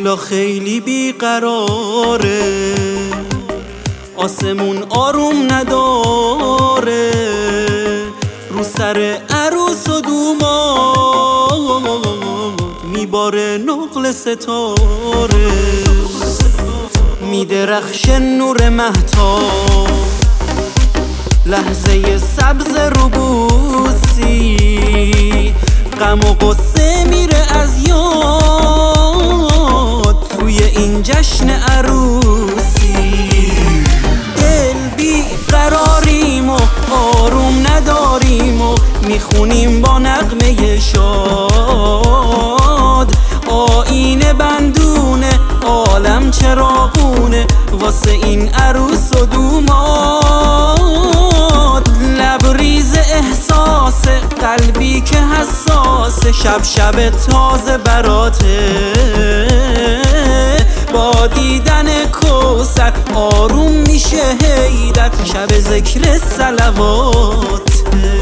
دلا خیلی بیقراره، آسمون آروم نداره، رو سر عروس و دوماد میباره نقل ستاره، میدرخشه نور مهتاب، لحظه سبز رو بوسی، غم و غصه میره از یاد توی این جشن عروسی. دل بی قراریم و آروم نداریم و میخونیم با نغمه شاد، آینه بندونه عالم چراغونه واسه این عروس و دوماد، لبریز احساس قلبی که حساس، شب تازه براته، با دیدن کوثر آروم میشه هیدر، شب ذکر صلوات.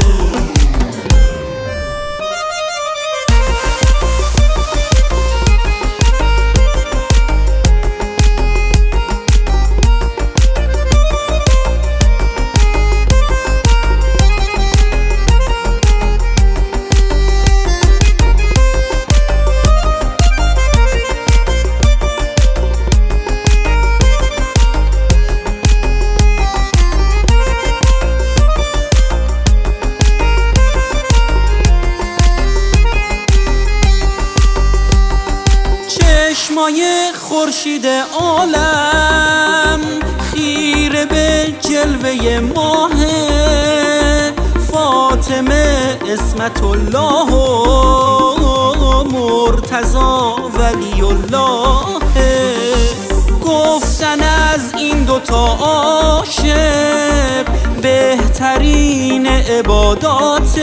چشمای خورشید عالم خیره به جلوه ماه، فاطمه اسمت الله و مرتضی ولی الله، گفتن از این دوتا عاشق بهترین عبادات،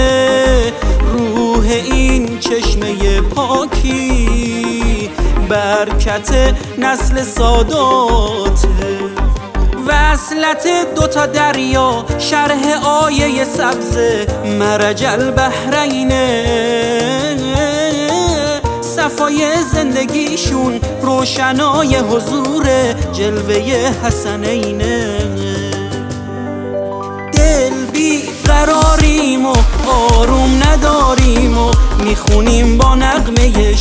روح این چشمه پاکی برکت نسل سادات، وصلت دوتا دریا شرح آیه سبز مرج البحرینه، صفای زندگیشون روشنای حضور جلوه حسنینه. دل بی قراریم و آروم نداریم و میخونیم با نغمه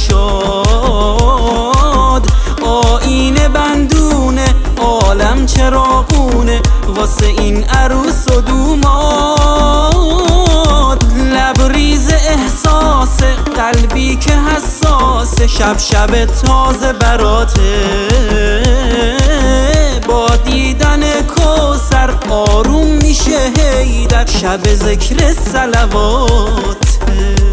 شاد، آینه بندونه عالم چراغونه واسه این عروس و دوماد، لبریز احساس قلبی که حساس، شب تازه براته، با دیدن کوثر آروم میشه هیدر، شب ذکر صلوات.